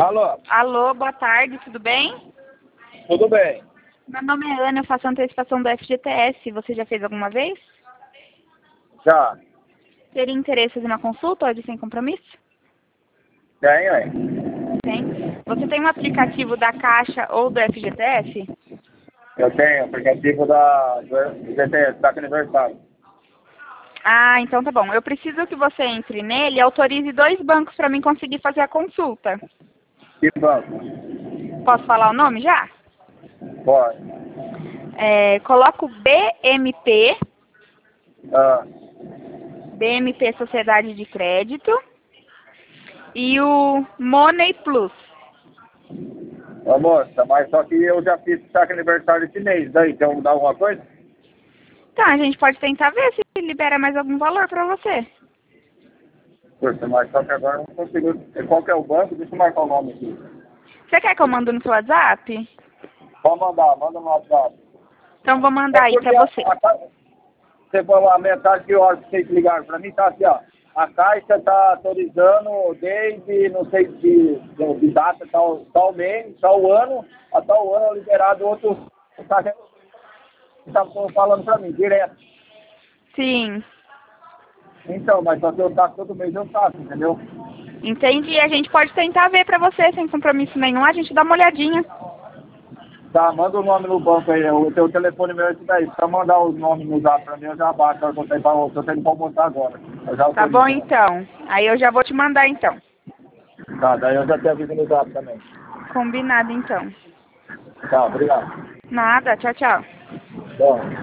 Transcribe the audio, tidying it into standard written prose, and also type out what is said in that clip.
Alô? Alô, boa tarde, tudo bem? Tudo bem? Meu nome é Ana, eu faço antecipação do FGTS. Você já fez alguma vez? Já. Teria interesse em uma consulta hoje sem compromisso? Tenho, hein? Tem. Você tem um aplicativo da Caixa ou do FGTS? Eu tenho aplicativo do GTS, Saque Aniversário. Ah, então tá bom. Eu preciso que você entre nele e autorize 2 bancos para mim conseguir fazer a consulta. Que banco? Posso falar o nome já? Pode. Coloco BMP, Ah, BMP Sociedade de Crédito e o Money Plus. ô moça, mas só que eu já fiz Saque Aniversário esse mês. Daí, quer mudar alguma coisa? Então, a gente pode tentar ver se libera mais algum valor para você. Poxa, mas só que agora eu não consigo. Qual que é o banco? Deixa eu marcar o nome aqui. Você quer que eu mando no seu WhatsApp? Pode mandar, manda no WhatsApp. Então, vou É mandar aí para porque você. você falou a mensagem que horas que vocês ligaram para mim, tá assim, ó. A Caixa está autorizando desde, não sei de data, tal mês, tal ano, a tal ano liberado outro. Tá falando para mim, direto. Sim. Então, mas só que eu taxo todo mês, eu taxo, entendeu? Entendi. A gente pode tentar ver para você sem compromisso nenhum. A gente dá uma olhadinha. Tá, manda o nome no banco aí, o teu telefone meu é esse daí. Só mandar os nomes no zap para mim, eu já baixo, eu tô tendo pra almoçar agora. Eu já Tá bom, autorizo, né? então. Aí eu já vou te mandar, então. Tá, daí eu já te aviso no zap também. Combinado, então. Tá, obrigado. Nada. Tchau, tchau. Bom.